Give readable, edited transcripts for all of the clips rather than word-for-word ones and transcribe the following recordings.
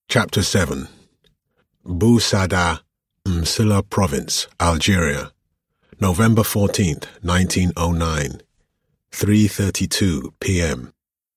Chapter 7 Bou Saada, M'Sila Province, Algeria, November 14th, 1909, 3:32 p.m.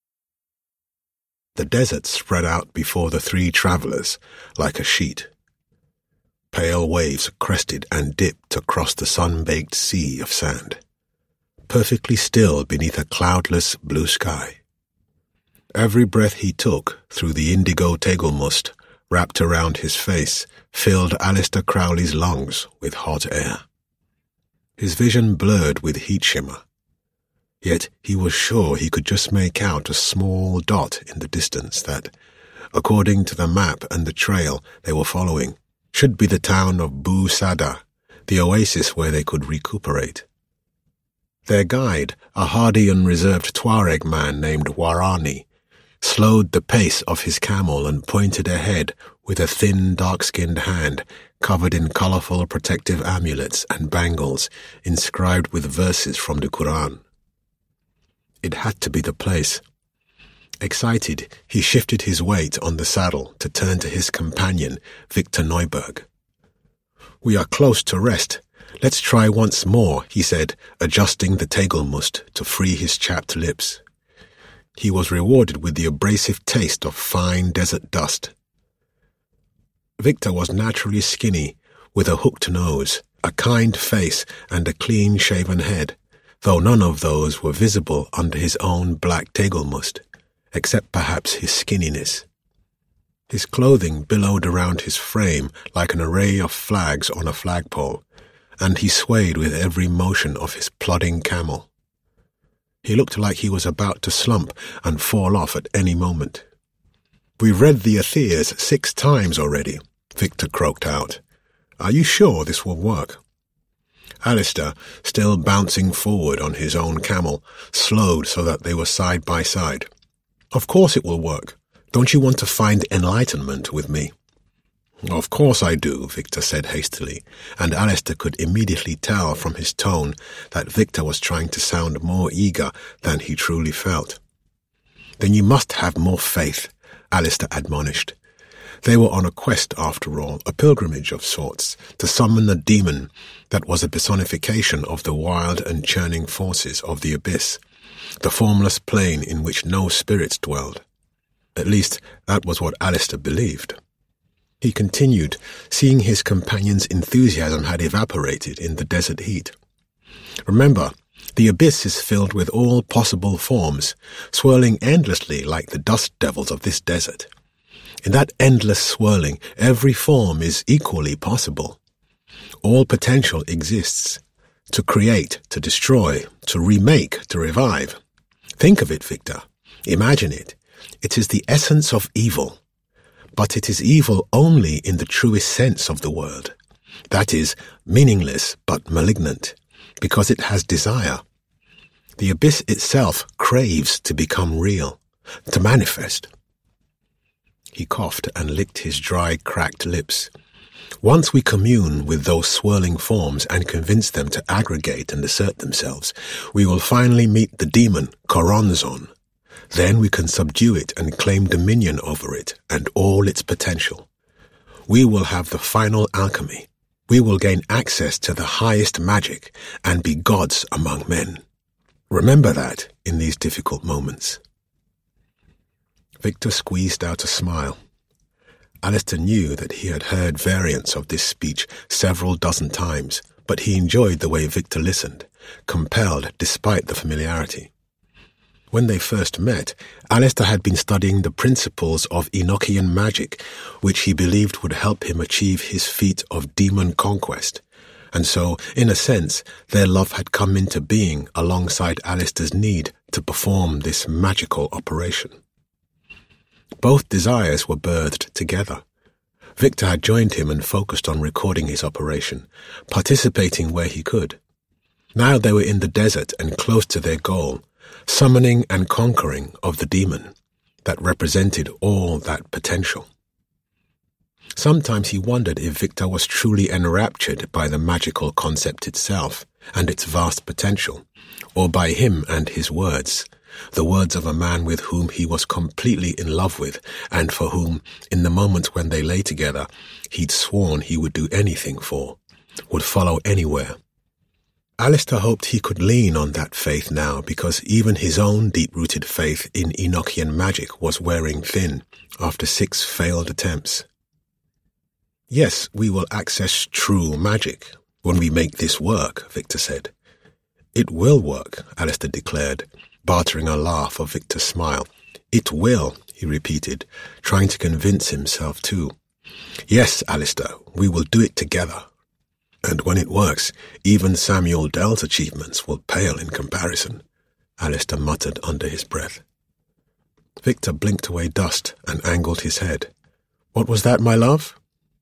The desert spread out before the three travelers like a sheet. Pale waves crested and dipped across the sun-baked sea of sand, perfectly still beneath a cloudless blue sky. Every breath he took through the indigo tegelmust wrapped around his face filled Alistair Crowley's lungs with hot air. His vision blurred with heat shimmer, yet he was sure he could just make out a small dot in the distance that, according to the map and the trail they were following, should be the town of Bou Saada, the oasis where they could recuperate. Their guide, a hardy and reserved Tuareg man named Warani, slowed the pace of his camel and pointed ahead with a thin, dark-skinned hand covered in colorful protective amulets and bangles inscribed with verses from the Quran. It had to be the place. Excited, he shifted his weight on the saddle to turn to his companion, Victor Neuberg. "We are close to rest. Let's try once more," he said, adjusting the tegelmust to free his chapped lips. He was rewarded with the abrasive taste of fine desert dust. Victor was naturally skinny, with a hooked nose, a kind face, and a clean-shaven head, though none of those were visible under his own black tegelmust, except perhaps his skinniness. His clothing billowed around his frame like an array of flags on a flagpole, and he swayed with every motion of his plodding camel. He looked like he was about to slump and fall off at any moment. "We've read the Atheers 6 times already," Victor croaked out. "Are you sure this will work?" Alistair, still bouncing forward on his own camel, slowed so that they were side by side. "Of course it will work. Don't you want to find enlightenment with me?" "Of course I do," Victor said hastily, and Alistair could immediately tell from his tone that Victor was trying to sound more eager than he truly felt. "Then you must have more faith," Alistair admonished. They were on a quest, after all, a pilgrimage of sorts, to summon a demon that was a personification of the wild and churning forces of the abyss, the formless plane in which no spirits dwelled. At least, that was what Alistair believed. He continued, seeing his companion's enthusiasm had evaporated in the desert heat. "Remember, the abyss is filled with all possible forms, swirling endlessly like the dust devils of this desert. In that endless swirling, every form is equally possible. All potential exists. To create, to destroy, to remake, to revive. Think of it, Victor. Imagine it. It is the essence of evil. But it is evil only in the truest sense of the word. That is, meaningless but malignant, because it has desire. The abyss itself craves to become real, to manifest." He coughed and licked his dry, cracked lips. "Once we commune with those swirling forms and convince them to aggregate and assert themselves, we will finally meet the demon, Choronzon. Then we can subdue it and claim dominion over it and all its potential. We will have the final alchemy. We will gain access to the highest magic and be gods among men. Remember that in these difficult moments." Victor squeezed out a smile. Alistair knew that he had heard variants of this speech several dozen times, but he enjoyed the way Victor listened, compelled despite the familiarity. When they first met, Alistair had been studying the principles of Enochian magic, which he believed would help him achieve his feat of demon conquest, and so, in a sense, their love had come into being alongside Alistair's need to perform this magical operation. Both desires were birthed together. Victor had joined him and focused on recording his operation, participating where he could. Now they were in the desert and close to their goal, summoning and conquering of the demon that represented all that potential. Sometimes he wondered if Victor was truly enraptured by the magical concept itself and its vast potential, or by him and his words, the words of a man with whom he was completely in love with, and for whom, in the moment when they lay together, he'd sworn he would do anything for, would follow anywhere. Alistair hoped he could lean on that faith now, because even his own deep-rooted faith in Enochian magic was wearing thin after 6 failed attempts. "Yes, we will access true magic when we make this work," Victor said. "It will work," Alistair declared, bartering a laugh of Victor's smile. "It will," he repeated, trying to convince himself too. "Yes, Alistair, we will do it together. And when it works, even Samuel Dell's achievements will pale in comparison," Alistair muttered under his breath. Victor blinked away dust and angled his head. "What was that, my love?"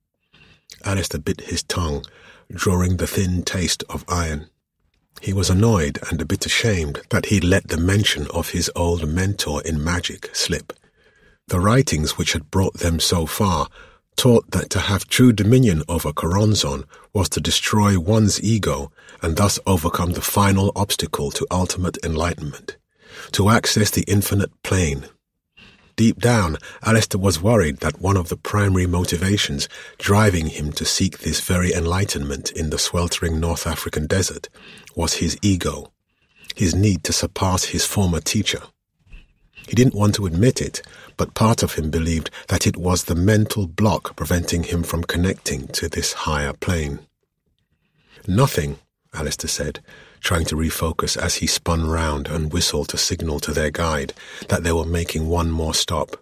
Alistair bit his tongue, drawing the thin taste of iron. He was annoyed and a bit ashamed that he'd let the mention of his old mentor in magic slip. The writings which had brought them so far taught that to have true dominion over Choronzon was to destroy one's ego and thus overcome the final obstacle to ultimate enlightenment, to access the infinite plane. Deep down, Alistair was worried that one of the primary motivations driving him to seek this very enlightenment in the sweltering North African desert was his ego, his need to surpass his former teacher. He didn't want to admit it, but part of him believed that it was the mental block preventing him from connecting to this higher plane. "Nothing," Alistair said, trying to refocus as he spun round and whistled to signal to their guide that they were making one more stop.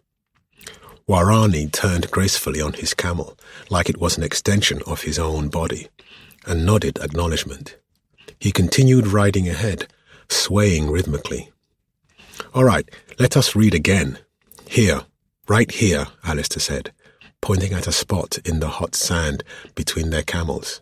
Warani turned gracefully on his camel, like it was an extension of his own body, and nodded acknowledgement. He continued riding ahead, swaying rhythmically. "All right, let us read again. Here, right here," Alistair said, pointing at a spot in the hot sand between their camels.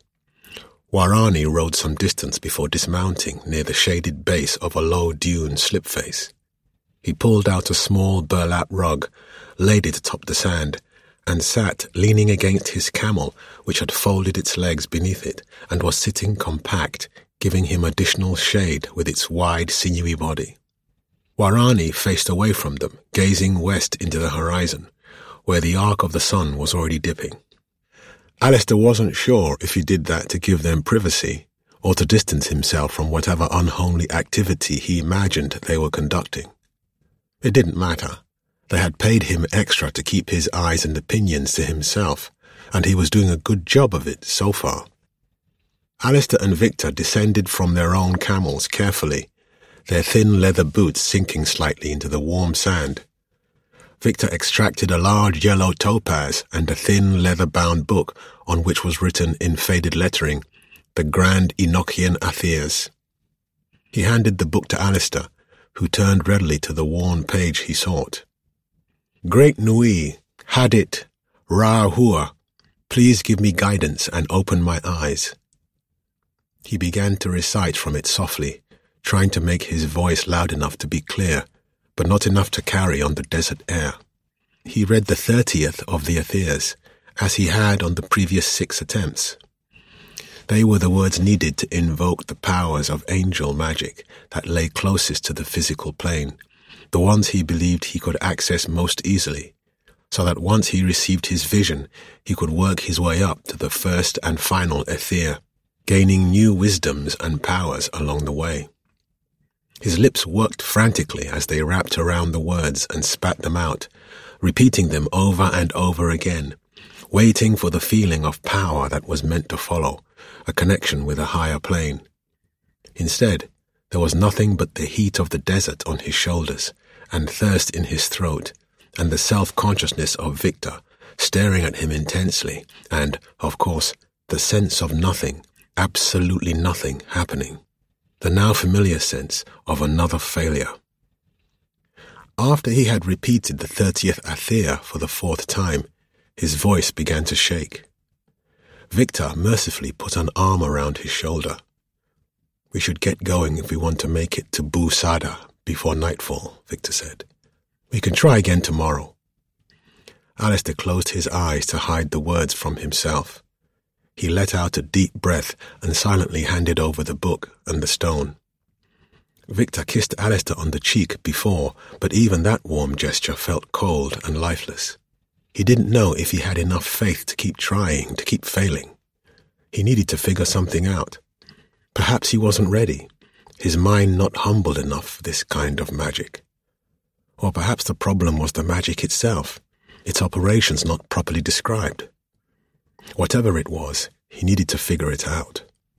Warani rode some distance before dismounting near the shaded base of a low dune slipface. He pulled out a small burlap rug, laid it atop the sand, and sat leaning against his camel, which had folded its legs beneath it and was sitting compact, giving him additional shade with its wide, sinewy body. Warani faced away from them, gazing west into the horizon, where the arc of the sun was already dipping. Alistair wasn't sure if he did that to give them privacy, or to distance himself from whatever unholy activity he imagined they were conducting. It didn't matter. They had paid him extra to keep his eyes and opinions to himself, and he was doing a good job of it so far. Alistair and Victor descended from their own camels carefully, their thin leather boots sinking slightly into the warm sand. Victor extracted a large yellow topaz and a thin leather-bound book on which was written in faded lettering, "The Grand Enochian Atheas." He handed the book to Alistair, who turned readily to the worn page he sought. "Great Nui, Hadit, Ra-Hua, please give me guidance and open my eyes." He began to recite from it softly, trying to make his voice loud enough to be clear, but not enough to carry on the desert air. He read the 30th of the Atheas, as he had on the previous 6 attempts. They were the words needed to invoke the powers of angel magic that lay closest to the physical plane, the ones he believed he could access most easily, so that once he received his vision, he could work his way up to the first and final Aether, gaining new wisdoms and powers along the way. His lips worked frantically as they wrapped around the words and spat them out, repeating them over and over again, waiting for the feeling of power that was meant to follow, a connection with a higher plane. Instead, there was nothing but the heat of the desert on his shoulders, and thirst in his throat, and the self-consciousness of Victor, staring at him intensely, and, of course, the sense of nothing, absolutely nothing happening. The now familiar sense of another failure. After he had repeated the 30th Athea for the 4th time, his voice began to shake. Victor mercifully put an arm around his shoulder. "We should get going if we want to make it to Bou Sada before nightfall," Victor said. "We can try again tomorrow." Alistair closed his eyes to hide the words from himself. He let out a deep breath and silently handed over the book and the stone. Victor kissed Alistair on the cheek before, but even that warm gesture felt cold and lifeless. He didn't know if he had enough faith to keep trying, to keep failing. He needed to figure something out. Perhaps he wasn't ready, his mind not humbled enough for this kind of magic. Or perhaps the problem was the magic itself, its operations not properly described. Whatever it was, he needed to figure it out.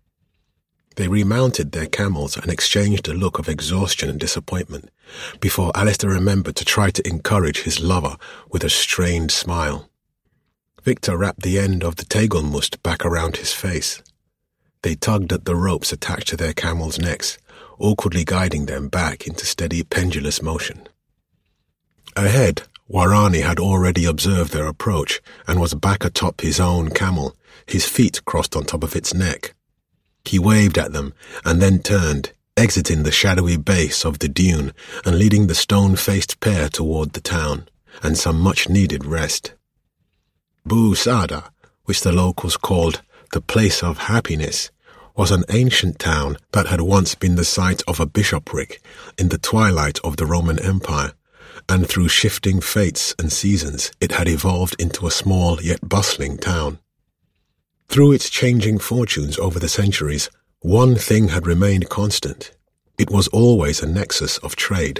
They remounted their camels and exchanged a look of exhaustion and disappointment before Alistair remembered to try to encourage his lover with a strained smile. Victor wrapped the end of the tegelmust back around his face. They tugged at the ropes attached to their camels' necks, awkwardly guiding them back into steady pendulous motion. Ahead, Warani had already observed their approach and was back atop his own camel, his feet crossed on top of its neck. He waved at them and then turned, exiting the shadowy base of the dune and leading the stone-faced pair toward the town and some much-needed rest. Bou Saada, which the locals called the Place of Happiness, was an ancient town that had once been the site of a bishopric in the twilight of the Roman Empire, and through shifting fates and seasons it had evolved into a small yet bustling town. Through its changing fortunes over the centuries, one thing had remained constant. It was always a nexus of trade.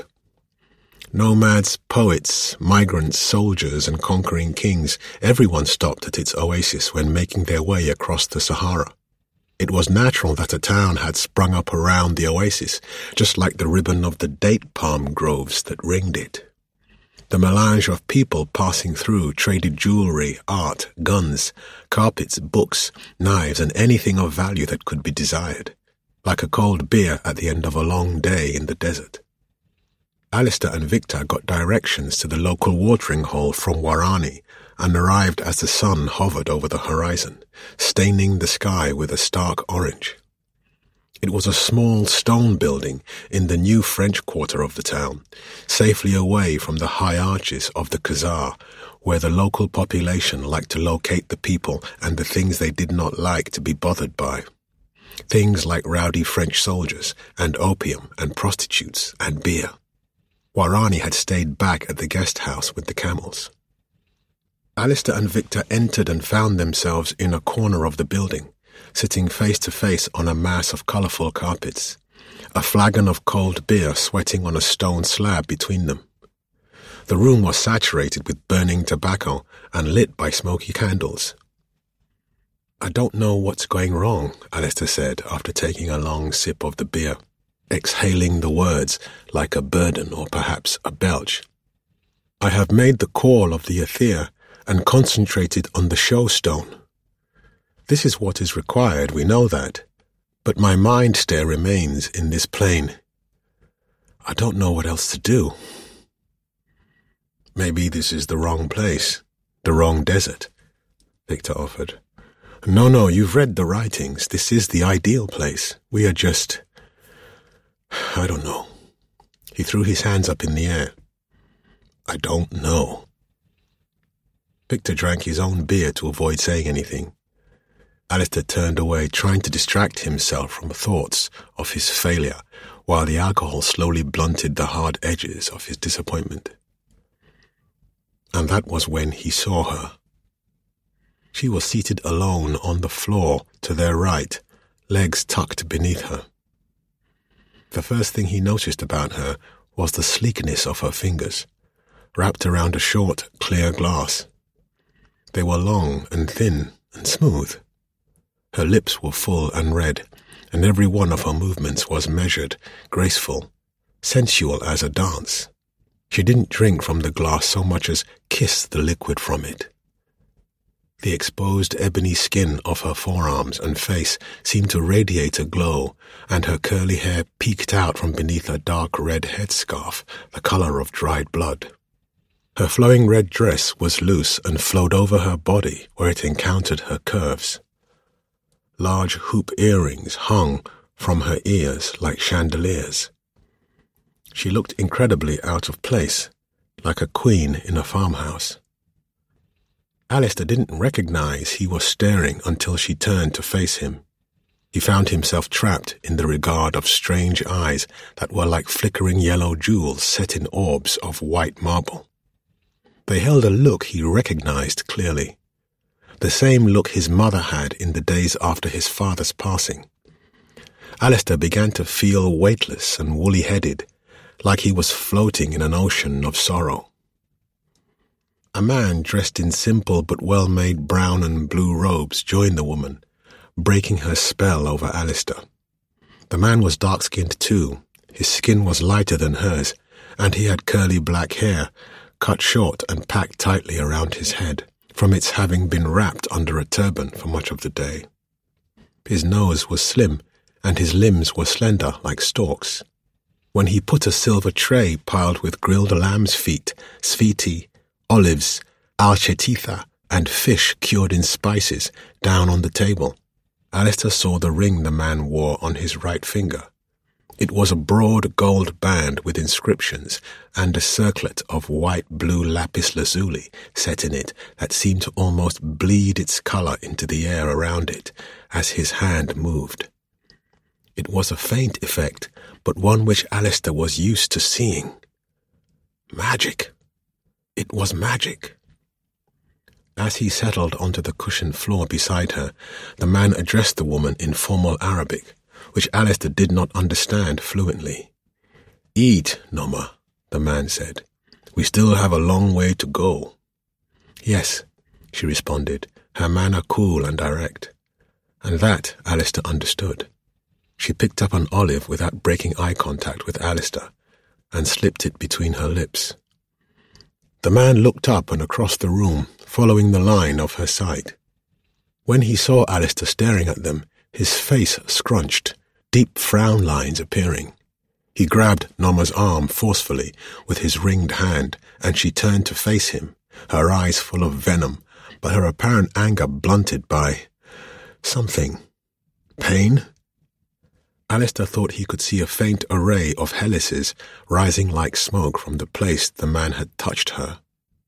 Nomads, poets, migrants, soldiers, and conquering kings, everyone stopped at its oasis when making their way across the Sahara. It was natural that a town had sprung up around the oasis, just like the ribbon of the date palm groves that ringed it. The melange of people passing through traded jewelry, art, guns, carpets, books, knives, and anything of value that could be desired, like a cold beer at the end of a long day in the desert. Alistair and Victor got directions to the local watering hole from Warani and arrived as the sun hovered over the horizon, staining the sky with a stark orange. It was a small stone building in the new French quarter of the town, safely away from the high arches of the Khazar, where the local population liked to locate the people and the things they did not like to be bothered by. Things like rowdy French soldiers, and opium, and prostitutes, and beer. Warani had stayed back at the guest house with the camels. Alistair and Victor entered and found themselves in a corner of the building, sitting face to face on a mass of colourful carpets, a flagon of cold beer sweating on a stone slab between them. The room was saturated with burning tobacco and lit by smoky candles. "I don't know what's going wrong," Alistair said after taking a long sip of the beer, exhaling the words like a burden or perhaps a belch. "I have made the call of the Aether and concentrated on the show stone. This is what is required, we know that, but my mind still remains in this plane. I don't know what else to do." "Maybe this is the wrong place, the wrong desert," Victor offered. No, you've read the writings. This is the ideal place. We are just... I don't know." He threw his hands up in the air. "I don't know." Victor drank his own beer to avoid saying anything. Alistair turned away, trying to distract himself from thoughts of his failure, while the alcohol slowly blunted the hard edges of his disappointment. And that was when he saw her. She was seated alone on the floor to their right, legs tucked beneath her. The first thing he noticed about her was the sleekness of her fingers, wrapped around a short, clear glass. They were long and thin and smooth. Her lips were full and red, and every one of her movements was measured, graceful, sensual as a dance. She didn't drink from the glass so much as kiss the liquid from it. The exposed ebony skin of her forearms and face seemed to radiate a glow, and her curly hair peeked out from beneath a dark red headscarf, the color of dried blood. Her flowing red dress was loose and flowed over her body where it encountered her curves. Large hoop earrings hung from her ears like chandeliers. She looked incredibly out of place, like a queen in a farmhouse. Alistair didn't recognize he was staring until she turned to face him. He found himself trapped in the regard of strange eyes that were like flickering yellow jewels set in orbs of white marble. They held a look he recognized clearly, the same look his mother had in the days after his father's passing. Alistair began to feel weightless and woolly-headed, like he was floating in an ocean of sorrow. A man dressed in simple but well-made brown and blue robes joined the woman, breaking her spell over Alistair. The man was dark-skinned too. His skin was lighter than hers, and he had curly black hair, cut short and packed tightly around his head, from its having been wrapped under a turban for much of the day. His nose was slim, and his limbs were slender like stalks. When he put a silver tray piled with grilled lamb's feet, sviti, olives, alchetitha, and fish cured in spices down on the table, Alistair saw the ring the man wore on his right finger. It was a broad gold band with inscriptions and a circlet of white-blue lapis lazuli set in it that seemed to almost bleed its colour into the air around it as his hand moved. It was a faint effect, but one which Alistair was used to seeing. Magic. It was magic. As he settled onto the cushioned floor beside her, the man addressed the woman in formal Arabic, which Alistair did not understand fluently. "Eat, Noma," the man said. "We still have a long way to go." "Yes," she responded, her manner cool and direct. And that Alistair understood. She picked up an olive without breaking eye contact with Alistair, and slipped it between her lips. The man looked up and across the room, following the line of her sight. When he saw Alistair staring at them, his face scrunched, deep frown lines appearing. He grabbed Noma's arm forcefully with his ringed hand, and she turned to face him, her eyes full of venom, but her apparent anger blunted by something. Pain? Alistair thought he could see a faint array of helices rising like smoke from the place the man had touched her.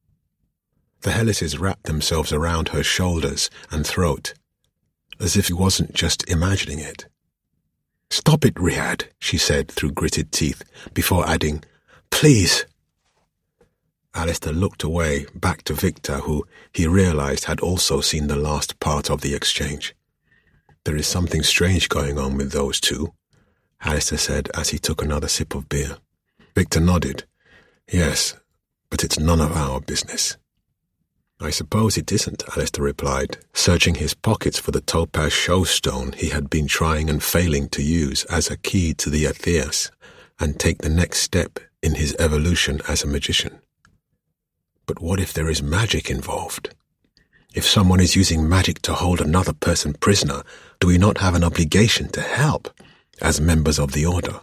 The helices wrapped themselves around her shoulders and throat, as if he wasn't just imagining it. "Stop it, Riyadh," she said through gritted teeth, before adding, "Please." Alistair looked away, back to Victor, who, he realized, had also seen the last part of the exchange. "There is something strange going on with those two," Alistair said as he took another sip of beer. Victor nodded. "Yes, but it's none of our business." "I suppose it isn't," Alistair replied, searching his pockets for the topaz showstone he had been trying and failing to use as a key to the Atheas and take the next step in his evolution as a magician. But what if there is magic involved? If someone is using magic to hold another person prisoner, do we not have an obligation to help, as members of the Order?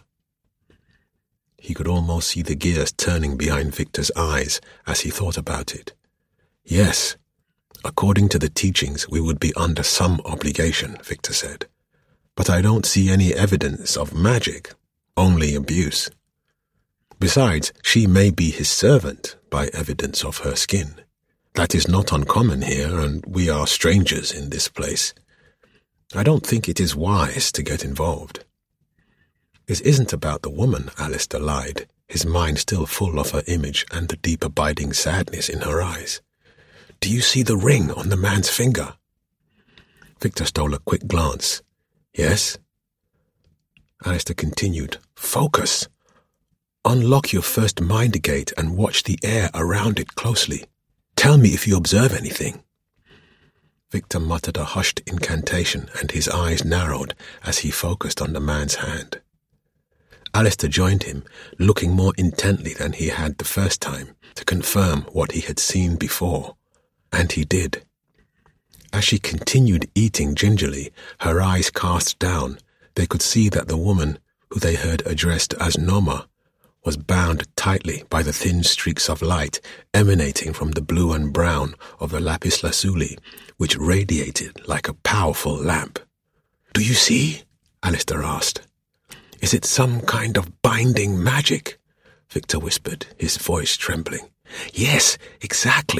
He could almost see the gears turning behind Victor's eyes as he thought about it. Yes, according to the teachings, we would be under some obligation, Victor said. But I don't see any evidence of magic, only abuse. Besides, she may be his servant by evidence of her skin. That is not uncommon here, and we are strangers in this place. I don't think it is wise to get involved." "This isn't about the woman," Alistair lied, his mind still full of her image and the deep abiding sadness in her eyes. "Do you see the ring on the man's finger?" Victor stole a quick glance. "Yes?" Alistair continued. "Focus. Unlock your first mind gate and watch the air around it closely. Tell me if you observe anything." Victor muttered a hushed incantation, and his eyes narrowed as he focused on the man's hand. Alistair joined him, looking more intently than he had the first time, to confirm what he had seen before. And he did. As she continued eating gingerly, her eyes cast down, they could see that the woman, who they heard addressed as Noma, was bound tightly by the thin streaks of light emanating from the blue and brown of the lapis lazuli, which radiated like a powerful lamp. "Do you see?" Alistair asked. "Is it some kind of binding magic?" Victor whispered, his voice trembling. "Yes, exactly,"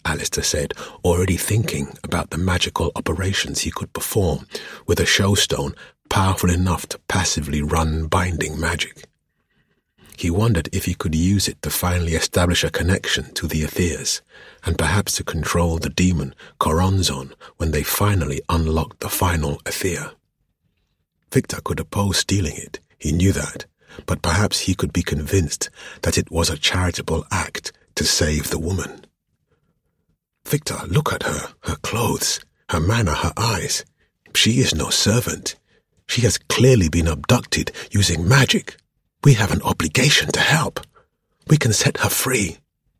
Alistair said, already thinking about the magical operations he could perform with a showstone powerful enough to passively run binding magic. He wondered if he could use it to finally establish a connection to the Aethers, and perhaps to control the demon Choronzon when they finally unlocked the final Aether. Victor could oppose stealing it, he knew that, but perhaps he could be convinced that it was a charitable act to save the woman. Victor, look at her, her clothes, her manner, her eyes. She is no servant. She has clearly been abducted using magic. We have an obligation to help. We can set her free.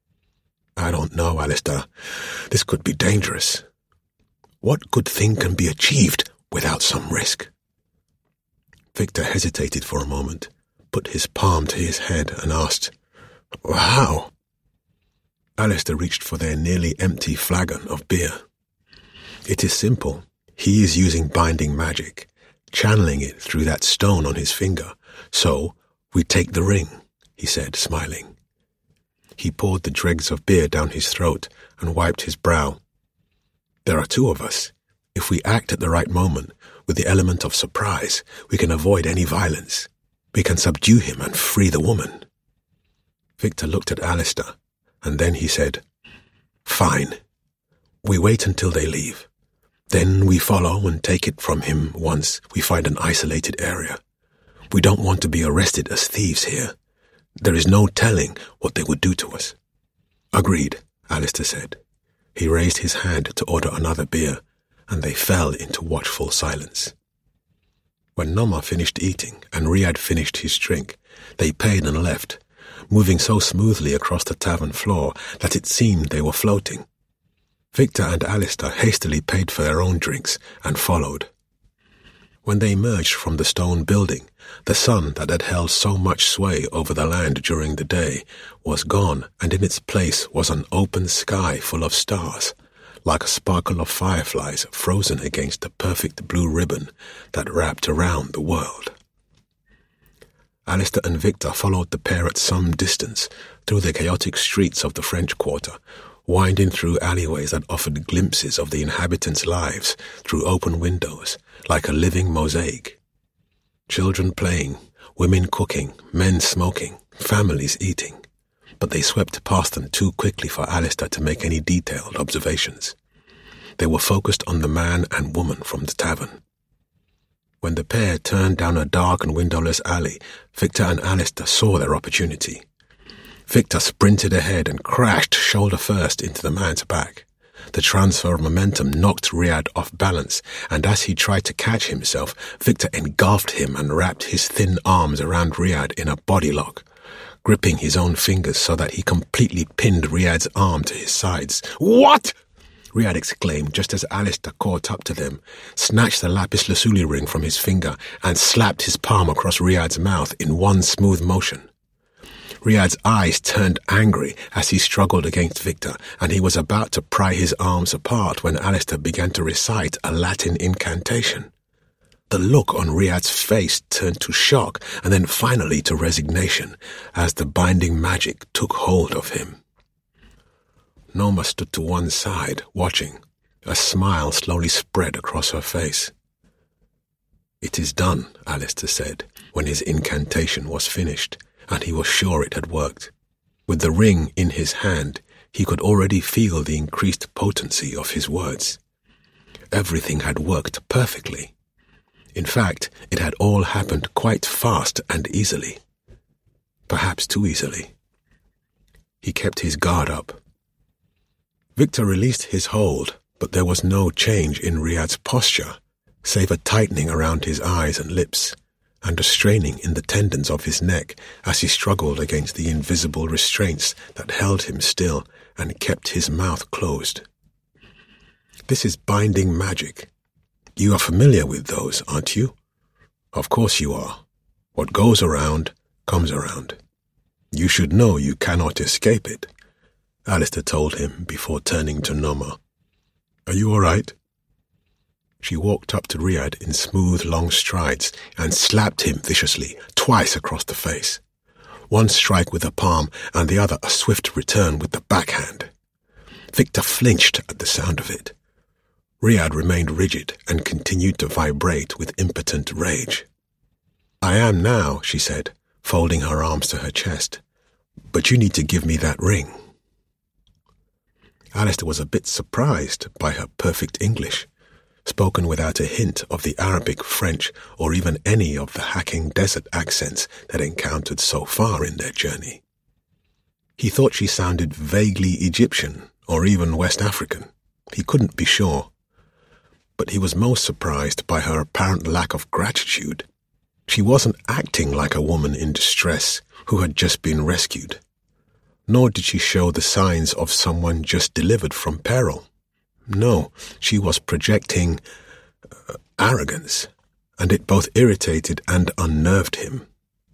I don't know, Alistair. This could be dangerous. What good thing can be achieved without some risk? Victor hesitated for a moment, put his palm to his head and asked, How? Alistair reached for their nearly empty flagon of beer. It is simple. He is using binding magic, channeling it through that stone on his finger. So, we take the ring, he said, smiling. He poured the dregs of beer down his throat and wiped his brow. There are two of us. If we act at the right moment, with the element of surprise, we can avoid any violence. We can subdue him and free the woman. Victor looked at Alistair, and then he said, Fine. We wait until they leave. Then we follow and take it from him once we find an isolated area. We don't want to be arrested as thieves here. There is no telling what they would do to us. Agreed, Alistair said. He raised his hand to order another beer, and they fell into watchful silence. When Noma finished eating and Riyadh finished his drink, they paid and left, moving so smoothly across the tavern floor that it seemed they were floating. Victor and Alistair hastily paid for their own drinks and followed. When they emerged from the stone building, the sun that had held so much sway over the land during the day was gone, and in its place was an open sky full of stars, like a sparkle of fireflies frozen against the perfect blue ribbon that wrapped around the world. Alistair and Victor followed the pair at some distance through the chaotic streets of the French Quarter, winding through alleyways that offered glimpses of the inhabitants' lives through open windows, like a living mosaic. Children playing, women cooking, men smoking, families eating. But they swept past them too quickly for Alistair to make any detailed observations. They were focused on the man and woman from the tavern. When the pair turned down a dark and windowless alley, Victor and Alistair saw their opportunity. Victor sprinted ahead and crashed shoulder first into the man's back. The transfer of momentum knocked Riyadh off balance, and as he tried to catch himself, Victor engulfed him and wrapped his thin arms around Riyadh in a body lock, gripping his own fingers so that he completely pinned Riyadh's arm to his sides. What? Riyadh exclaimed just as Alistair caught up to them, snatched the lapis lazuli ring from his finger, and slapped his palm across Riyadh's mouth in one smooth motion. Riyadh's eyes turned angry as he struggled against Victor, and he was about to pry his arms apart when Alistair began to recite a Latin incantation. The look on Riyadh's face turned to shock and then finally to resignation as the binding magic took hold of him. Noma stood to one side, watching. A smile slowly spread across her face. It is done, Alistair said, when his incantation was finished, and he was sure it had worked. With the ring in his hand, he could already feel the increased potency of his words. Everything had worked perfectly. In fact, it had all happened quite fast and easily. Perhaps too easily. He kept his guard up. Victor released his hold, but there was no change in Riyadh's posture, save a tightening around his eyes and lips, and a straining in the tendons of his neck as he struggled against the invisible restraints that held him still and kept his mouth closed. This is binding magic. You are familiar with those, aren't you? Of course you are. What goes around, comes around. You should know you cannot escape it, Alistair told him before turning to Noma. Are you all right? She walked up to Riyadh in smooth, long strides and slapped him viciously, twice across the face. One strike with the palm and the other a swift return with the backhand. Victor flinched at the sound of it. Riyadh remained rigid and continued to vibrate with impotent rage. "I am now," she said, folding her arms to her chest. "But you need to give me that ring." Alistair was a bit surprised by her perfect English, spoken without a hint of the Arabic, French, or even any of the hacking desert accents they'd encountered so far in their journey. He thought she sounded vaguely Egyptian, or even West African. He couldn't be sure. But he was most surprised by her apparent lack of gratitude. She wasn't acting like a woman in distress who had just been rescued. Nor did she show the signs of someone just delivered from peril. No, she was projecting arrogance, and it both irritated and unnerved him.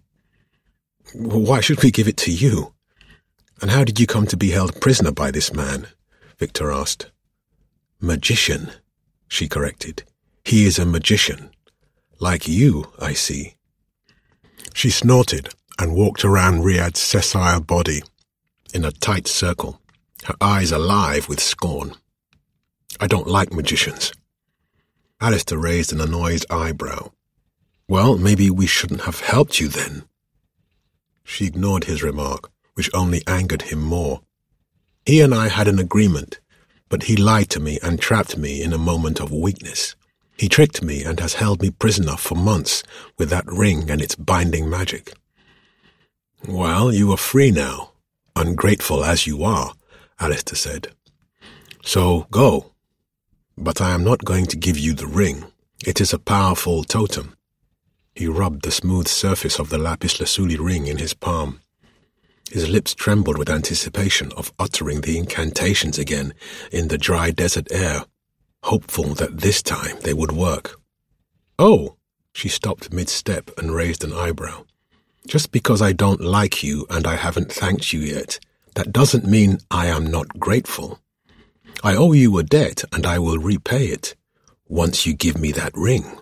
"Why should we give it to you? And how did you come to be held prisoner by this man?" Victor asked. "Magician," she corrected. "He is a magician. Like you, I see." She snorted and walked around Riyadh's sessile body in a tight circle, her eyes alive with scorn. "I don't like magicians." Alistair raised an annoyed eyebrow. "Well, maybe we shouldn't have helped you then." She ignored his remark, which only angered him more. "He and I had an agreement, but he lied to me and trapped me in a moment of weakness. He tricked me and has held me prisoner for months with that ring and its binding magic." "Well, you are free now, ungrateful as you are," Alistair said. "So go. But I am not going to give you the ring. It is a powerful totem." He rubbed the smooth surface of the lapis lazuli ring in his palm. His lips trembled with anticipation of uttering the incantations again in the dry desert air, hopeful that this time they would work. "Oh!" She stopped mid-step and raised an eyebrow. "Just because I don't like you and I haven't thanked you yet, that doesn't mean I am not grateful. I owe you a debt and I will repay it once you give me that ring."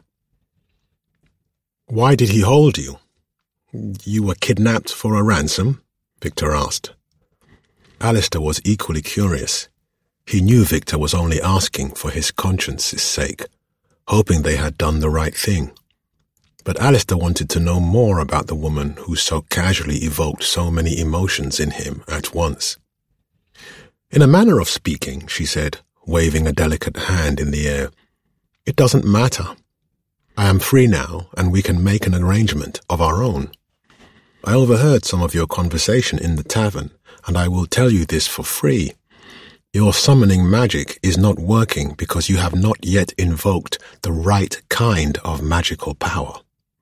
"Why did he hold you? You were kidnapped for a ransom?" Victor asked. Alistair was equally curious. He knew Victor was only asking for his conscience's sake, hoping they had done the right thing. But Alistair wanted to know more about the woman who so casually evoked so many emotions in him at once. "In a manner of speaking," she said, waving a delicate hand in the air, "it doesn't matter. I am free now, and we can make an arrangement of our own. I overheard some of your conversation in the tavern, and I will tell you this for free. Your summoning magic is not working because you have not yet invoked the right kind of magical power."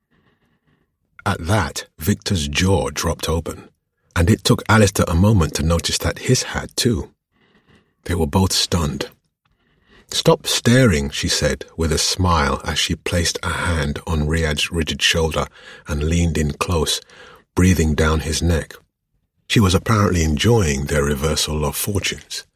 At that, Victor's jaw dropped open, and it took Alistair a moment to notice that his had too. They were both stunned. "Stop staring," she said with a smile as she placed a hand on Riyadh's rigid shoulder and leaned in close, breathing down his neck. She was apparently enjoying their reversal of fortunes.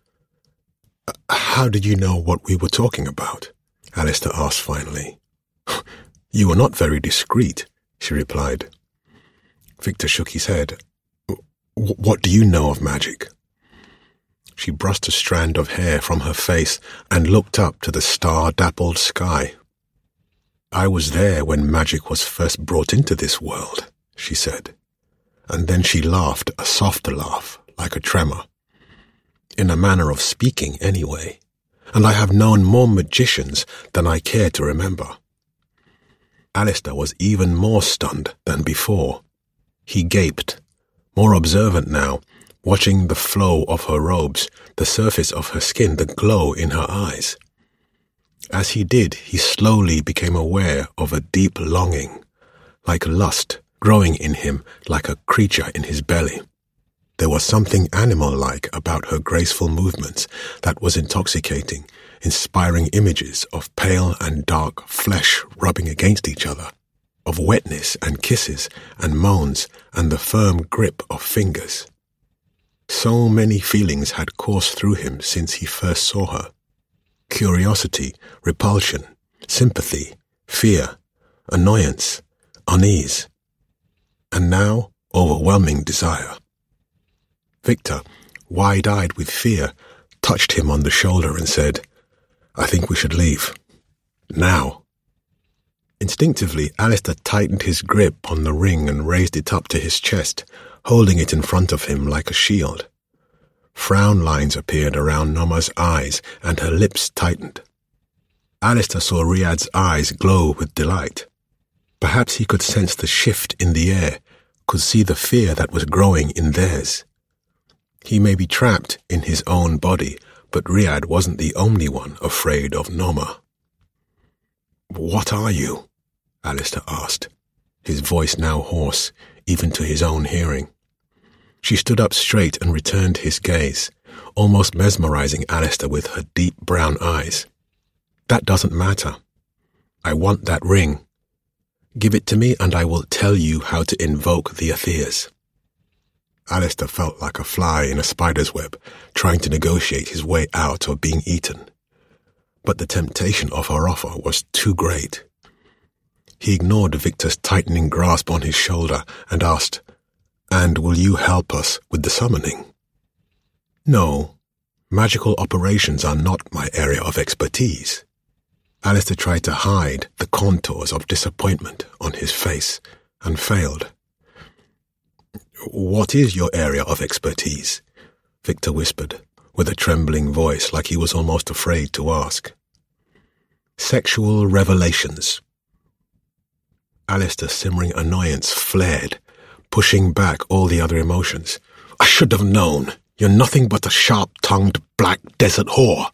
"How did you know what we were talking about?" Alistair asked finally. "You were not very discreet," she replied. Victor shook his head. "What do you know of magic?" She brushed a strand of hair from her face and looked up to the star-dappled sky. "I was there when magic was first brought into this world," she said. And then she laughed, a softer laugh, like a tremor. "In a manner of speaking, anyway. And I have known more magicians than I care to remember." Alistair was even more stunned than before. He gaped, more observant now, watching the flow of her robes, the surface of her skin, the glow in her eyes. As he did, he slowly became aware of a deep longing, like lust, growing in him like a creature in his belly. There was something animal-like about her graceful movements that was intoxicating, inspiring images of pale and dark flesh rubbing against each other, of wetness and kisses and moans and the firm grip of fingers. So many feelings had coursed through him since he first saw her. Curiosity, repulsion, sympathy, fear, annoyance, unease. And now, overwhelming desire. Victor, wide-eyed with fear, touched him on the shoulder and said, "I think we should leave. Now." Instinctively, Alistair tightened his grip on the ring and raised it up to his chest, holding it in front of him like a shield. Frown lines appeared around Noma's eyes, and her lips tightened. Alistair saw Riyadh's eyes glow with delight. Perhaps he could sense the shift in the air, could see the fear that was growing in theirs. He may be trapped in his own body, but Riyadh wasn't the only one afraid of Noma. "What are you?" Alistair asked, his voice now hoarse, even to his own hearing. She stood up straight and returned his gaze, almost mesmerizing Alistair with her deep brown eyes. "That doesn't matter. I want that ring. Give it to me and I will tell you how to invoke the Atheas." Alistair felt like a fly in a spider's web, trying to negotiate his way out of being eaten. But the temptation of her offer was too great. He ignored Victor's tightening grasp on his shoulder and asked, "And will you help us with the summoning?" "No, magical operations are not my area of expertise." Alistair tried to hide the contours of disappointment on his face and failed. "What is your area of expertise?" Victor whispered, with a trembling voice like he was almost afraid to ask. "Sexual revelations." Alistair's simmering annoyance flared, pushing back all the other emotions. "I should have known. You're nothing but a sharp-tongued black desert whore."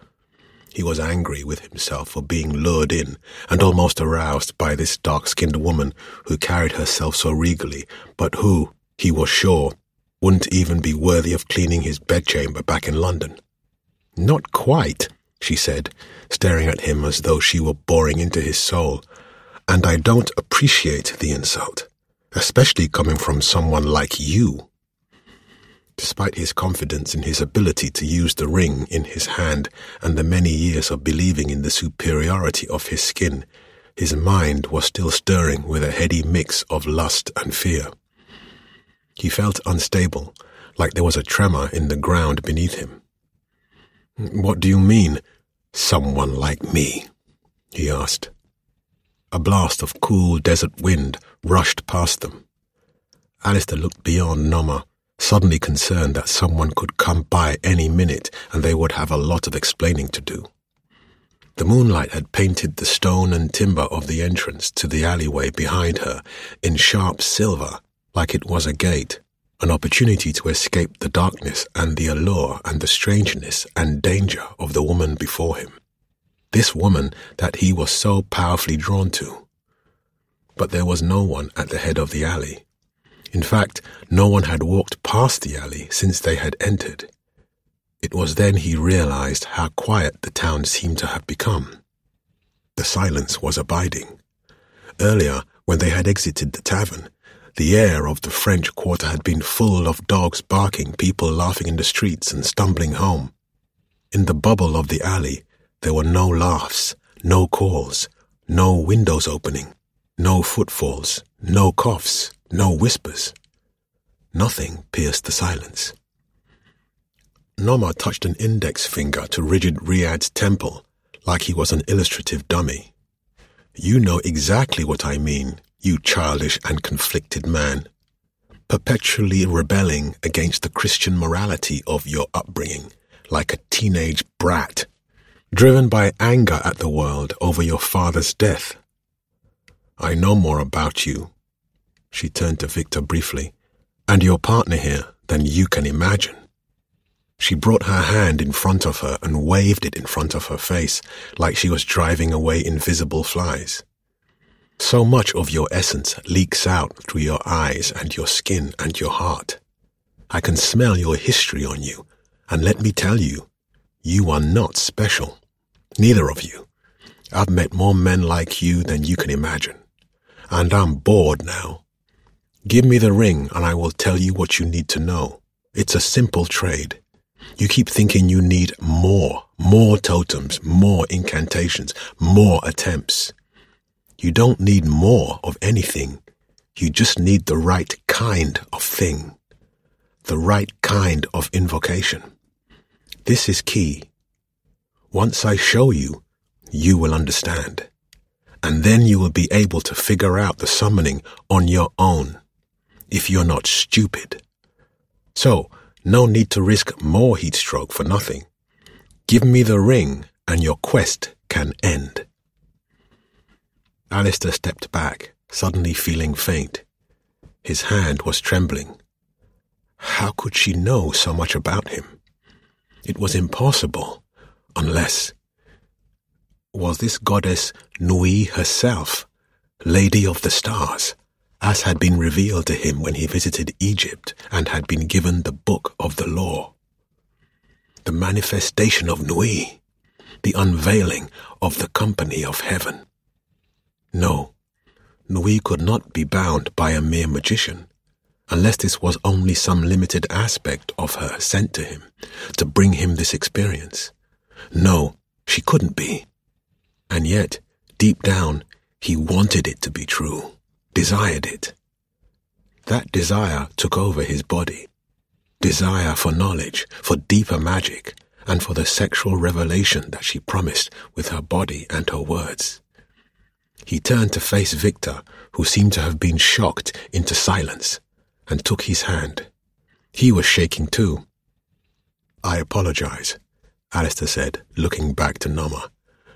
He was angry with himself for being lured in and almost aroused by this dark-skinned woman who carried herself so regally, but who, he was sure, wouldn't even be worthy of cleaning his bedchamber back in London. "Not quite," she said, staring at him as though she were boring into his soul. "And I don't appreciate the insult, especially coming from someone like you." Despite his confidence in his ability to use the ring in his hand and the many years of believing in the superiority of his skin, his mind was still stirring with a heady mix of lust and fear. He felt unstable, like there was a tremor in the ground beneath him. "What do you mean, someone like me?" he asked. A blast of cool desert wind rushed past them. Alistair looked beyond Noma, suddenly concerned that someone could come by any minute and they would have a lot of explaining to do. The moonlight had painted the stone and timber of the entrance to the alleyway behind her in sharp silver, like it was a gate, an opportunity to escape the darkness and the allure and the strangeness and danger of the woman before him. This woman that he was so powerfully drawn to. But there was no one at the head of the alley. In fact, no one had walked past the alley since they had entered. It was then he realized how quiet the town seemed to have become. The silence was abiding. Earlier, when they had exited the tavern, the air of the French Quarter had been full of dogs barking, people laughing in the streets and stumbling home. In the bubble of the alley, there were no laughs, no calls, no windows opening, no footfalls, no coughs, no whispers. Nothing pierced the silence. Noma touched an index finger to rigid Riyadh's temple, like he was an illustrative dummy. "You know exactly what I mean, you childish and conflicted man, perpetually rebelling against the Christian morality of your upbringing, like a teenage brat, driven by anger at the world over your father's death. I know more about you," she turned to Victor briefly, "and your partner here than you can imagine." She brought her hand in front of her and waved it in front of her face like she was driving away invisible flies. "So much of your essence leaks out through your eyes and your skin and your heart. I can smell your history on you, and let me tell you, you are not special. Neither of you. I've met more men like you than you can imagine. And I'm bored now. Give me the ring and I will tell you what you need to know. It's a simple trade. You keep thinking you need more totems, more incantations, more attempts. You don't need more of anything. You just need the right kind of thing. The right kind of invocation. This is key. Once I show you, you will understand. And then you will be able to figure out the summoning on your own, if you're not stupid. So, no need to risk more heat stroke for nothing. Give me the ring and your quest can end. Alistair stepped back, suddenly feeling faint. His hand was trembling. How could she know so much about him? It was impossible, unless... Was this goddess Nui herself, Lady of the Stars, as had been revealed to him when he visited Egypt and had been given the Book of the Law? The manifestation of Nui, the unveiling of the company of heaven. No, Nui could not be bound by a mere magician, unless this was only some limited aspect of her sent to him to bring him this experience. No, she couldn't be. And yet, deep down, he wanted it to be true, desired it. That desire took over his body. Desire for knowledge, for deeper magic, and for the sexual revelation that she promised with her body and her words. He turned to face Victor, who seemed to have been shocked into silence, and took his hand. He was shaking too. I apologize, Alistair said, looking back to Noma.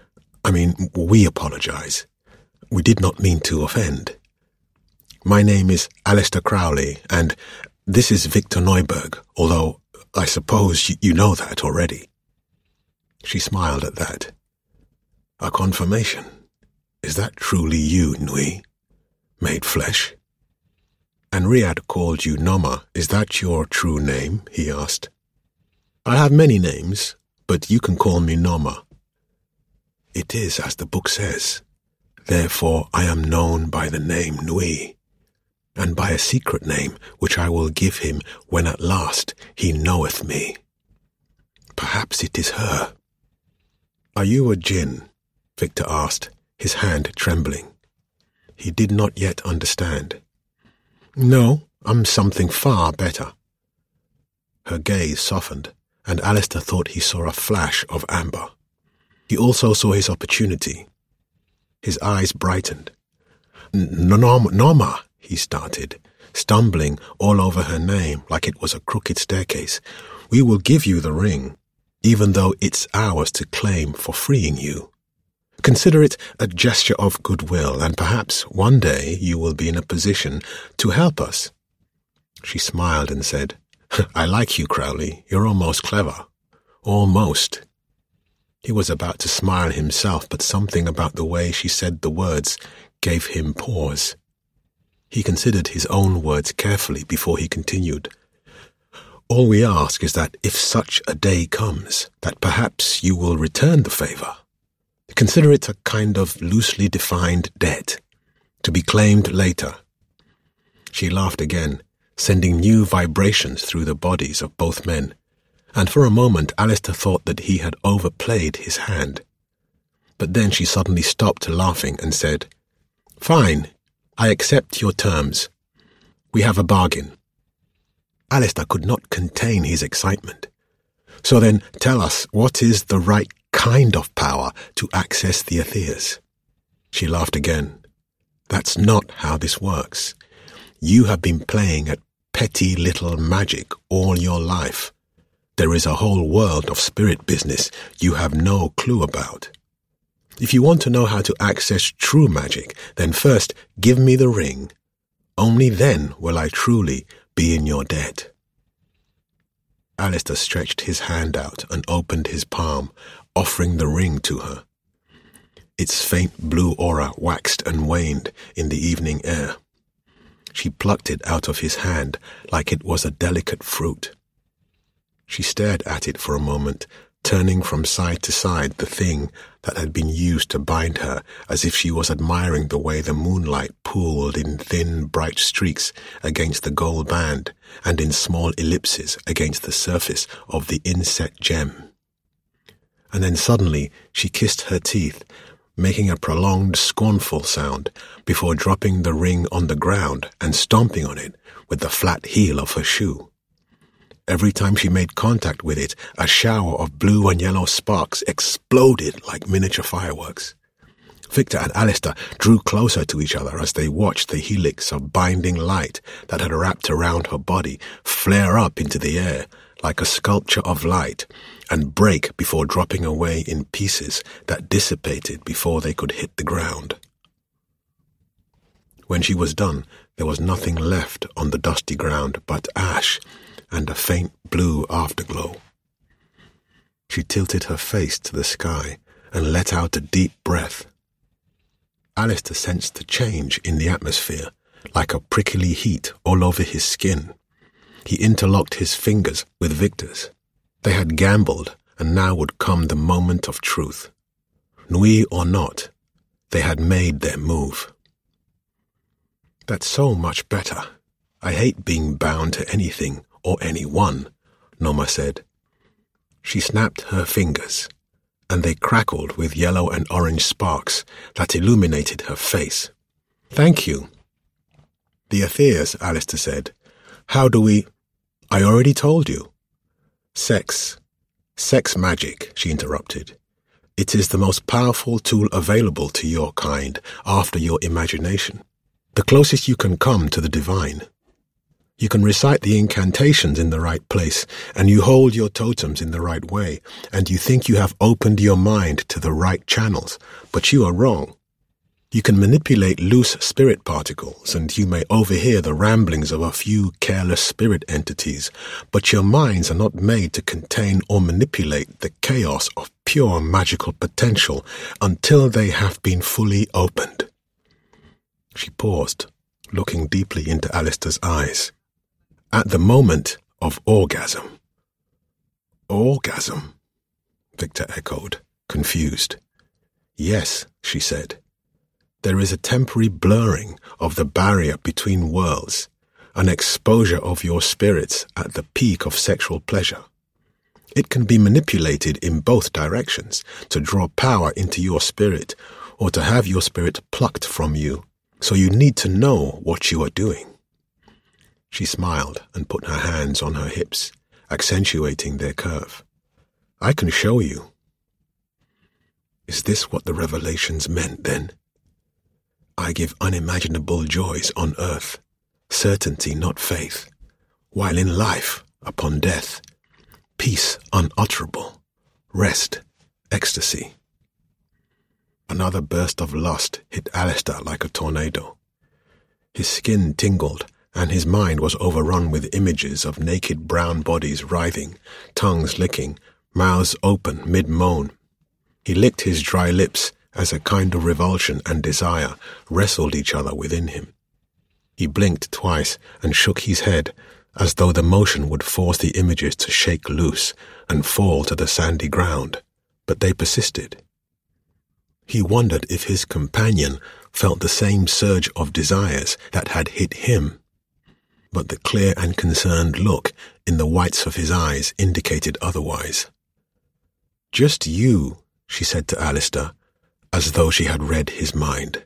We apologize. We did not mean to offend. My name is Alistair Crowley, and this is Victor Neuberg, although I suppose you know that already. She smiled at that. A confirmation. Is that truly you, Nui? Made flesh? And Riyadh called you Noma. Is that your true name? He asked. I have many names, but you can call me Noma. It is as the book says. Therefore I am known by the name Nui, and by a secret name which I will give him when at last he knoweth me. Perhaps it is her. Are you a jinn? Victor asked, his hand trembling. He did not yet understand. No, I'm something far better. Her gaze softened, and Alistair thought he saw a flash of amber. He also saw his opportunity. His eyes brightened. Noma, he started, stumbling all over her name like it was a crooked staircase. We will give you the ring, even though it's ours to claim for freeing you. Consider it a gesture of goodwill, and perhaps one day you will be in a position to help us. She smiled and said, I like you, Crowley. You're almost clever. Almost. He was about to smile himself, but something about the way she said the words gave him pause. He considered his own words carefully before he continued. All we ask is that if such a day comes, that perhaps you will return the favor. Consider it a kind of loosely defined debt, to be claimed later. She laughed again, sending new vibrations through the bodies of both men, and for a moment Alistair thought that he had overplayed his hand. But then she suddenly stopped laughing and said, Fine, I accept your terms. We have a bargain. Alistair could not contain his excitement. So then tell us, what is the right kind of power to access the Aethers? She laughed again. That's not how this works. You have been playing at petty little magic all your life. There is a whole world of spirit business you have no clue about. If you want to know how to access true magic, then first give me the ring. Only then will I truly be in your debt. Alistair stretched his hand out and opened his palm, offering the ring to her. Its faint blue aura waxed and waned in the evening air. She plucked it out of his hand like it was a delicate fruit. She stared at it for a moment, turning from side to side the thing that had been used to bind her, as if she was admiring the way the moonlight pooled in thin, bright streaks against the gold band and in small ellipses against the surface of the inset gem. And then suddenly she kissed her teeth, making a prolonged, scornful sound before dropping the ring on the ground and stomping on it with the flat heel of her shoe. Every time she made contact with it, a shower of blue and yellow sparks exploded like miniature fireworks. Victor and Alistair drew closer to each other as they watched the helix of binding light that had wrapped around her body flare up into the air like a sculpture of light and break before dropping away in pieces that dissipated before they could hit the ground. When she was done, there was nothing left on the dusty ground but ash and a faint blue afterglow. She tilted her face to the sky and let out a deep breath. Alistair sensed the change in the atmosphere, like a prickly heat all over his skin. He interlocked his fingers with Victor's. They had gambled, and now would come the moment of truth. Nui or not, they had made their move. "That's so much better. I hate being bound to anything or anyone," Noma said. She snapped her fingers, and they crackled with yellow and orange sparks that illuminated her face. "Thank you." "The Aethers," Alistair said. "How do we—" "I already told you." Sex magic," she interrupted. "It is the most powerful tool available to your kind after your imagination. The closest you can come to the divine. You can recite the incantations in the right place, and you hold your totems in the right way, and you think you have opened your mind to the right channels, but you are wrong. You can manipulate loose spirit particles, and you may overhear the ramblings of a few careless spirit entities, but your minds are not made to contain or manipulate the chaos of pure magical potential until they have been fully opened." She paused, looking deeply into Alistair's eyes. "At the moment of orgasm." "Orgasm?" Victor echoed, confused. "Yes," she said. "There is a temporary blurring of the barrier between worlds, an exposure of your spirits at the peak of sexual pleasure. It can be manipulated in both directions, to draw power into your spirit or to have your spirit plucked from you, so you need to know what you are doing." She smiled and put her hands on her hips, accentuating their curve. "I can show you." "Is this what the revelations meant, then? I give unimaginable joys on earth, certainty not faith, while in life, upon death, peace unutterable, rest, ecstasy." Another burst of lust hit Alistair like a tornado. His skin tingled, and his mind was overrun with images of naked brown bodies writhing, tongues licking, mouths open mid-moan. He licked his dry lips as a kind of revulsion and desire wrestled each other within him. He blinked twice and shook his head, as though the motion would force the images to shake loose and fall to the sandy ground, but they persisted. He wondered if his companion felt the same surge of desires that had hit him, but the clear and concerned look in the whites of his eyes indicated otherwise. "Just you," she said to Alistair, as though she had read his mind.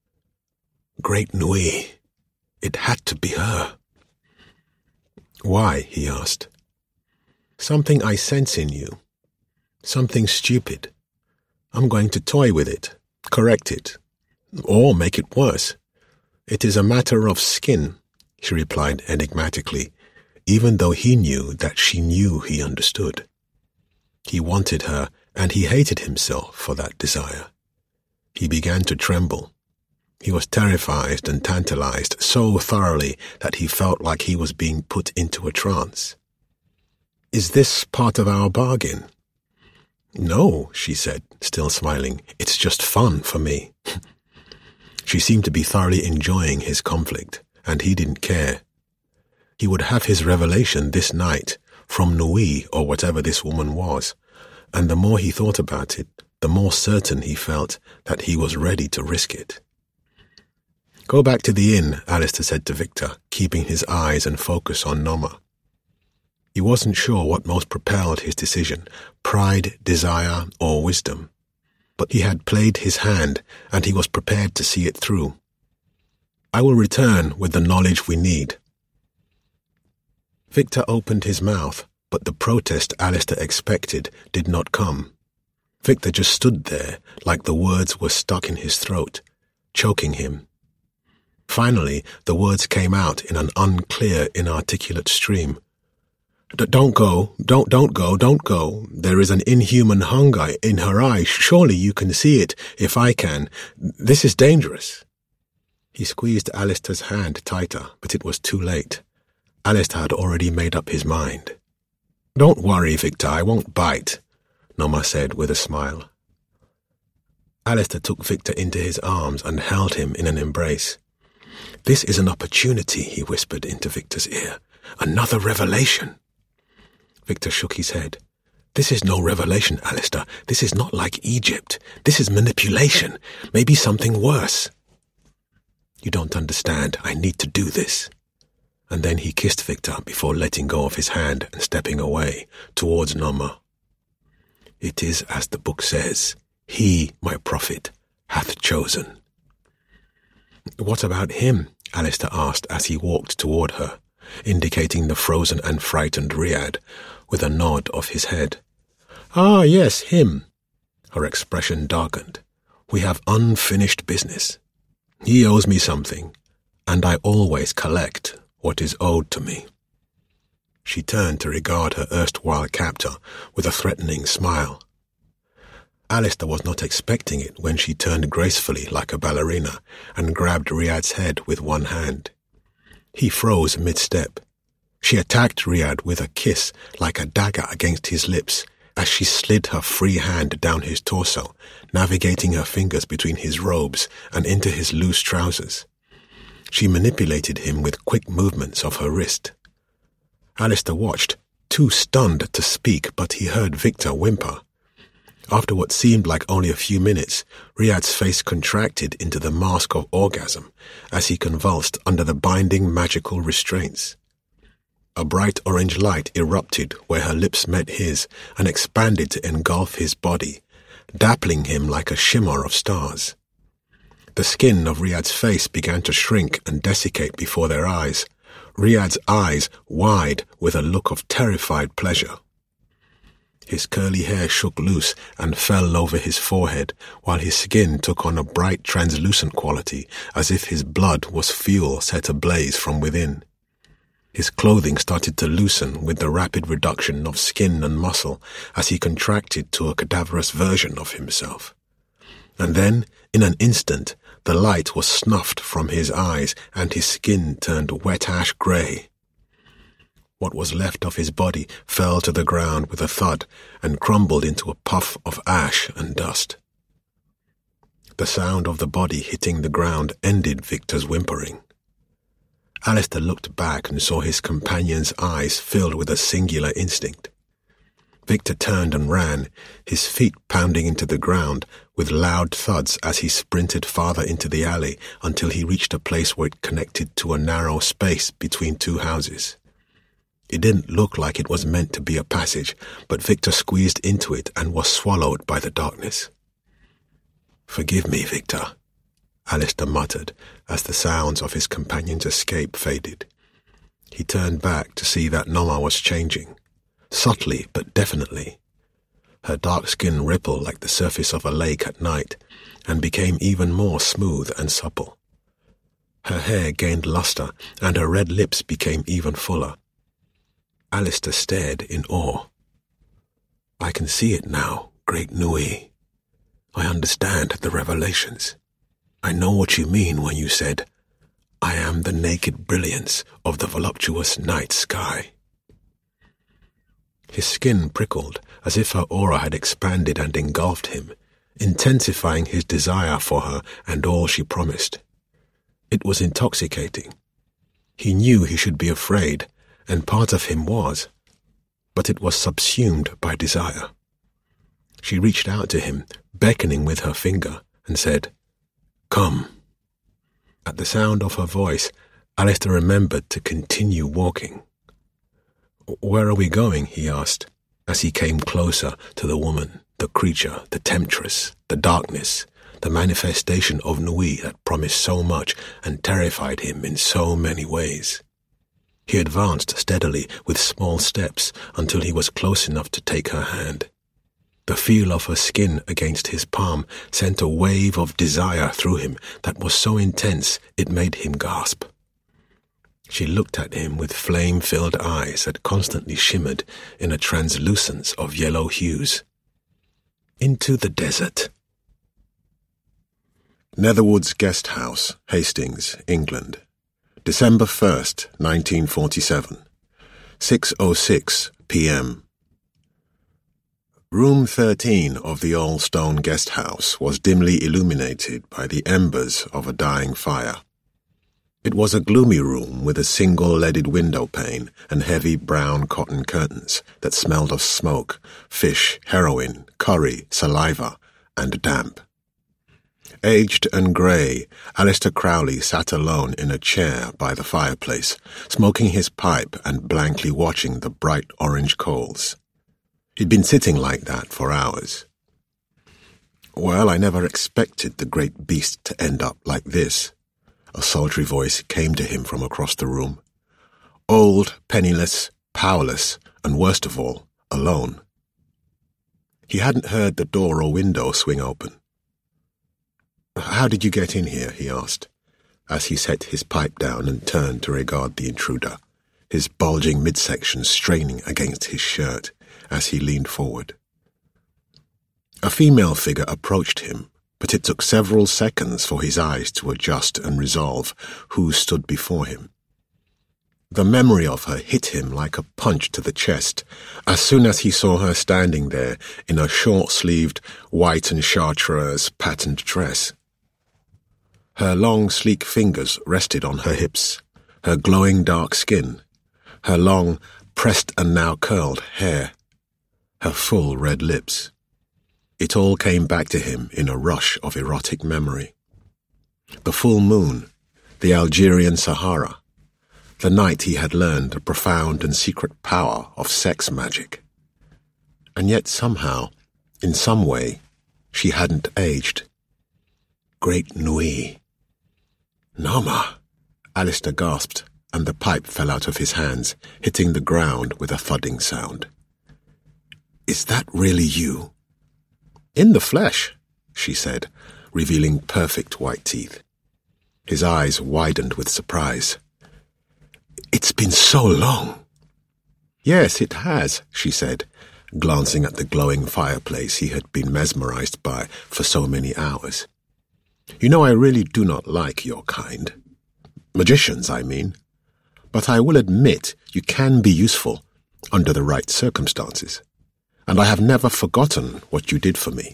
"Great Nui, it had to be her." "Why?" he asked. "Something I sense in you. Something stupid. I'm going to toy with it, correct it, or make it worse. It is a matter of skin," she replied enigmatically, even though he knew that she knew he understood. He wanted her, and he hated himself for that desire. He began to tremble. He was terrified and tantalized so thoroughly that he felt like he was being put into a trance. "Is this part of our bargain?" "No," she said, still smiling. "It's just fun for me." She seemed to be thoroughly enjoying his conflict, and he didn't care. He would have his revelation this night, from Nui or whatever this woman was, and the more he thought about it, the more certain he felt that he was ready to risk it. "Go back to the inn," Alistair said to Victor, keeping his eyes and focus on Noma. He wasn't sure what most propelled his decision, pride, desire, or wisdom. But he had played his hand, and he was prepared to see it through. "I will return with the knowledge we need." Victor opened his mouth, but the protest Alistair expected did not come. Victor just stood there like the words were stuck in his throat, choking him. Finally, the words came out in an unclear, inarticulate stream. Don't go, don't go. There is an inhuman hunger in her eyes. Surely you can see it, if I can. This is dangerous. He squeezed Alistair's hand tighter, but it was too late. Alistair had already made up his mind. Don't worry, Victor, I won't bite, Noma said with a smile. Alistair took Victor into his arms and held him in an embrace. This is an opportunity, he whispered into Victor's ear. Another revelation. Victor shook his head. This is no revelation, Alistair. This is not like Egypt. This is manipulation. Maybe something worse. You don't understand. I need to do this. And then he kissed Victor before letting go of his hand and stepping away towards Noma. It is as the book says, he, my prophet, hath chosen. What about him? Alistair asked as he walked toward her, indicating the frozen and frightened Riyadh with a nod of his head. Ah, yes, him. Her expression darkened. We have unfinished business. He owes me something, and I always collect what is owed to me. She turned to regard her erstwhile captor with a threatening smile. Alistair was not expecting it when she turned gracefully like a ballerina and grabbed Riyadh's head with one hand. He froze mid-step. She attacked Riyadh with a kiss like a dagger against his lips as she slid her free hand down his torso, navigating her fingers between his robes and into his loose trousers. She manipulated him with quick movements of her wrist. Alistair watched, too stunned to speak, but he heard Victor whimper. After what seemed like only a few minutes, Riyadh's face contracted into the mask of orgasm as he convulsed under the binding magical restraints. A bright orange light erupted where her lips met his and expanded to engulf his body, dappling him like a shimmer of stars. The skin of Riyadh's face began to shrink and desiccate before their eyes, Riyadh's eyes wide with a look of terrified pleasure. His curly hair shook loose and fell over his forehead, while his skin took on a bright translucent quality, as if his blood was fuel set ablaze from within. His clothing started to loosen with the rapid reduction of skin and muscle as he contracted to a cadaverous version of himself. And then, in an instant, the light was snuffed from his eyes and his skin turned wet ash grey. What was left of his body fell to the ground with a thud and crumbled into a puff of ash and dust. The sound of the body hitting the ground ended Victor's whimpering. Alistair looked back and saw his companion's eyes filled with a singular instinct. Victor turned and ran, his feet pounding into the ground with loud thuds as he sprinted farther into the alley until he reached a place where it connected to a narrow space between two houses. It didn't look like it was meant to be a passage, but Victor squeezed into it and was swallowed by the darkness. "Forgive me, Victor," Alistair muttered as the sounds of his companion's escape faded. He turned back to see that Noma was changing, subtly but definitely. Her dark skin rippled like the surface of a lake at night and became even more smooth and supple. Her hair gained luster and her red lips became even fuller. Alistair stared in awe. "I can see it now, great Nui. I understand the revelations. I know what you mean when you said, 'I am the naked brilliance of the voluptuous night sky.'" His skin prickled as if her aura had expanded and engulfed him, intensifying his desire for her and all she promised. It was intoxicating. He knew he should be afraid, and part of him was, but it was subsumed by desire. She reached out to him, beckoning with her finger, and said, "Come." At the sound of her voice, Alistair remembered to continue walking. "Where are we going?" he asked, as he came closer to the woman, the creature, the temptress, the darkness, the manifestation of Nui that promised so much and terrified him in so many ways. He advanced steadily with small steps until he was close enough to take her hand. The feel of her skin against his palm sent a wave of desire through him that was so intense it made him gasp. She looked at him with flame-filled eyes that constantly shimmered in a translucence of yellow hues. Into the desert. Netherwoods Guest House, Hastings, England. December 1st, 1947. 6:06 p.m. Room 13 of the old stone guest house was dimly illuminated by the embers of a dying fire. It was a gloomy room with a single leaded window pane and heavy brown cotton curtains that smelled of smoke, fish, heroin, curry, saliva, and damp. Aged and grey, Alistair Crowley sat alone in a chair by the fireplace, smoking his pipe and blankly watching the bright orange coals. He'd been sitting like that for hours. "Well, I never expected the great beast to end up like this." A sultry voice came to him from across the room. Old, penniless, powerless, and worst of all, alone. He hadn't heard the door or window swing open. "How did you get in here?" he asked, as he set his pipe down and turned to regard the intruder, his bulging midsection straining against his shirt as he leaned forward. A female figure approached him, but it took several seconds for his eyes to adjust and resolve who stood before him. The memory of her hit him like a punch to the chest as soon as he saw her standing there in a short-sleeved, white and chartreuse patterned dress. Her long, sleek fingers rested on her hips, her glowing dark skin, her long, pressed and now curled hair, her full red lips. It all came back to him in a rush of erotic memory. The full moon, the Algerian Sahara, the night he had learned the profound and secret power of sex magic. And yet somehow, in some way, she hadn't aged. Great Nuit. "Nama!" Alistair gasped, and the pipe fell out of his hands, hitting the ground with a thudding sound. "Is that really you?" "In the flesh," she said, revealing perfect white teeth. His eyes widened with surprise. "It's been so long." "Yes, it has," she said, glancing at the glowing fireplace he had been mesmerized by for so many hours. "You know, I really do not like your kind. Magicians, I mean. But I will admit you can be useful under the right circumstances. And I have never forgotten what you did for me."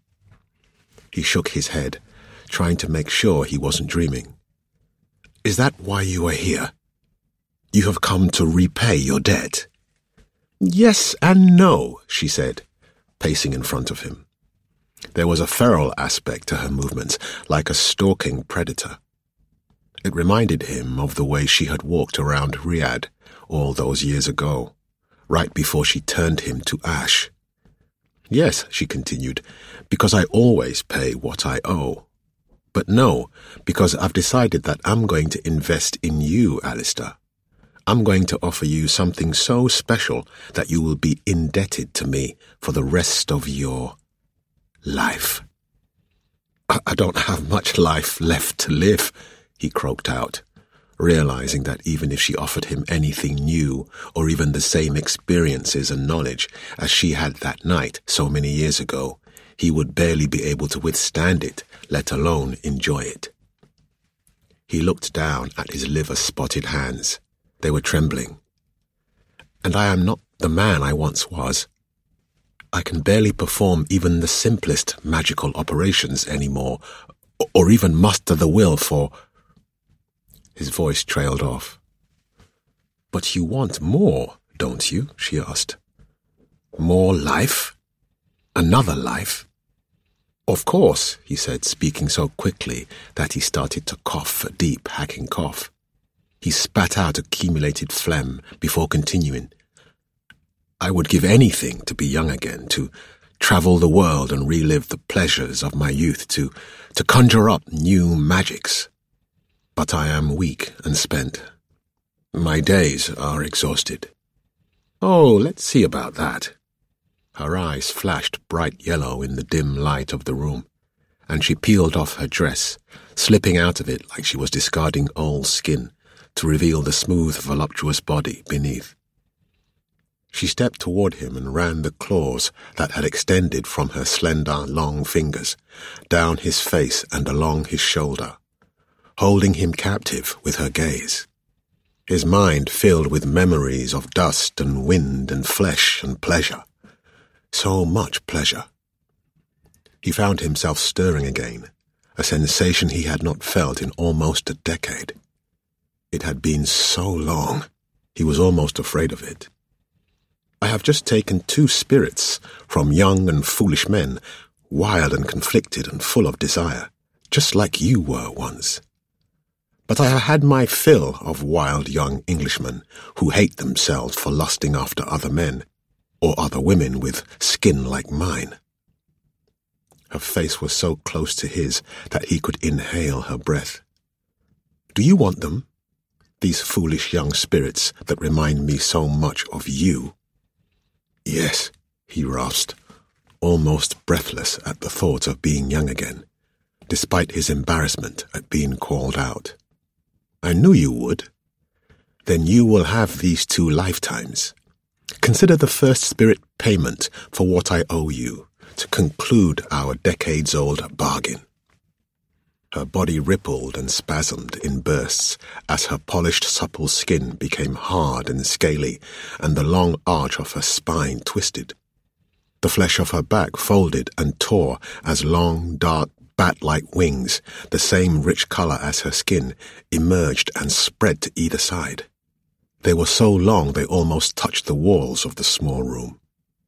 He shook his head, trying to make sure he wasn't dreaming. "Is that why you are here? You have come to repay your debt?" "Yes and no," she said, pacing in front of him. There was a feral aspect to her movements, like a stalking predator. It reminded him of the way she had walked around Riyadh all those years ago, right before she turned him to ash. "Yes," she continued, "because I always pay what I owe. But no, because I've decided that I'm going to invest in you, Alistair. I'm going to offer you something so special that you will be indebted to me for the rest of your life." I don't have much life left to live," he croaked out, realizing that even if she offered him anything new or even the same experiences and knowledge as she had that night so many years ago, he would barely be able to withstand it, let alone enjoy it. He looked down at his liver-spotted hands. They were trembling. "And I am not the man I once was. I can barely perform even the simplest magical operations anymore, or even muster the will for—" His voice trailed off. "But you want more, don't you?" she asked. "More life? Another life?" "Of course," he said, speaking so quickly that he started to cough a deep, hacking cough. He spat out accumulated phlegm before continuing. "I would give anything to be young again, to travel the world and relive the pleasures of my youth, to conjure up new magics. But I am weak and spent. My days are exhausted. Oh, let's see about that. Her eyes flashed bright yellow in the dim light of the room, and she peeled off her dress, slipping out of it like she was discarding old skin to reveal the smooth, voluptuous body beneath. She stepped toward him and ran the claws that had extended from her slender, long fingers down his face and along his shoulder, holding him captive with her gaze. His mind filled with memories of dust and wind and flesh and pleasure. So much pleasure. He found himself stirring again, a sensation he had not felt in almost a decade. It had been so long, he was almost afraid of it. I have just taken 2 spirits from young and foolish men, wild and conflicted and full of desire, just like you were once. But I have had my fill of wild young Englishmen who hate themselves for lusting after other men, or other women with skin like mine. Her face was so close to his that he could inhale her breath. Do you want them? These foolish young spirits that remind me so much of you? Yes, he rasped, almost breathless at the thought of being young again, despite his embarrassment at being called out. I knew you would. Then you will have these 2 lifetimes. Consider the first spirit payment for what I owe you to conclude our decades-old bargain. Her body rippled and spasmed in bursts as her polished, supple skin became hard and scaly and the long arch of her spine twisted. The flesh of her back folded and tore as long, dark, bat-like wings, the same rich color as her skin, emerged and spread to either side. They were so long they almost touched the walls of the small room.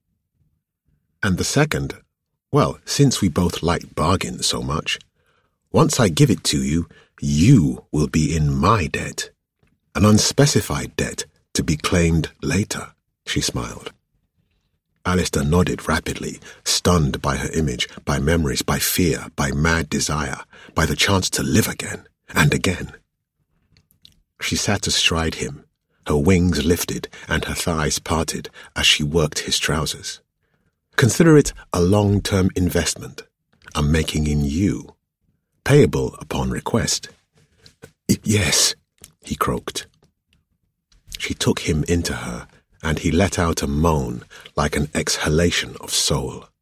And the second, well, since we both like bargains so much, once I give it to you, you will be in my debt, an unspecified debt to be claimed later, she smiled. Alistair nodded rapidly, stunned by her image, by memories, by fear, by mad desire, by the chance to live again, and again. She sat astride him, her wings lifted and her thighs parted as she worked his trousers. Consider it a long-term investment I'm making in you, payable upon request. Yes, he croaked. She took him into her, and he let out a moan like an exhalation of soul.